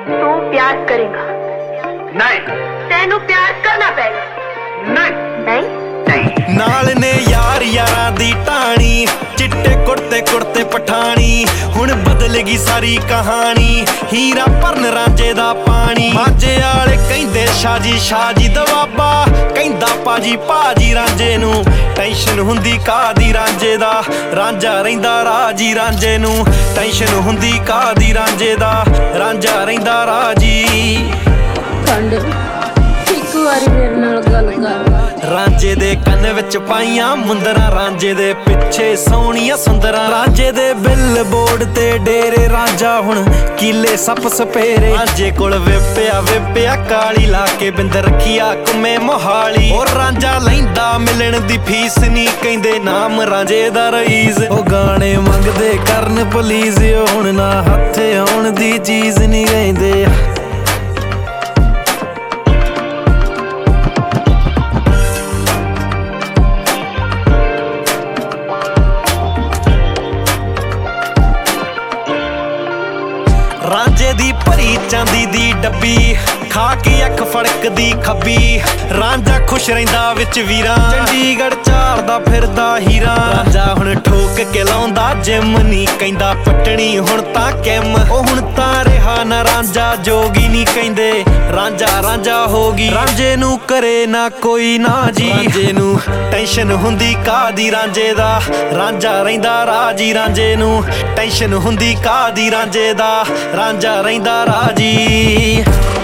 तू प्यार करेगा? नहीं। तेनू प्यार करना पेगा? नहीं। नहीं? नाल ने यार यारां दी टाणी, चिट्टे कुर्ते कुर्ते पठानी, हुण बदलगी सारी कहानी, हीरा भरन रांझे दा पानी। माझे आले कहिंदे शाजी शाजी दवाबा, कहिंदा पाजी पाजी रांझे नू, टेंशन हुंदी कादी रांझे दा, रांझा रहिंदा राजी रांझे नू, टेंशन हुंदी कादी रांझे दा, रांझा रहिंदा राजी। खंड एक बारी मेरे नाल गल कर। रांझे दे कन्न विच पाइयां मुंदरां, रांझे दे पिछे सोहणियां सुंदरां, रांझे दे बिल बोर्ड ते डेरे, रांझा हुण कीले सप सपेरे। रांझे कोल विपिया काली ला के बिंद रखिया कुमे मोहाली, और रांझा लैंदा मिलण दी फीस नी, कहिंदे नाम रांझे दा रईस। ओ गाने मंगदे करन प्लीज, हुण ना हत्थे आउण दी चीज नी कहिंदे। रांझे दी भरी चांदी दी डब्बी, खा के अख फड़कदी खब्बी, रांझा खुश रहिंदा विच वीरां, चंडीगढ़ चारदा फिरदा हीरा। रांझा हुण ठोक के लाउंदा जिम नी, कहिंदा पटणी हुण तां किम। ओ हुण तां रिहा ना रांझा जोगी नी, कहिंदे रांझा रांझा होगी। रांझे नू करे ना कोई ना जी, रांझे नू टेंशन हुंदी कादी रांझे दा, रांझा रहिंदा राजी रांझे नू, टेंशन हुंदी कादी रांझे दा, रांझा रहिंदा राजी।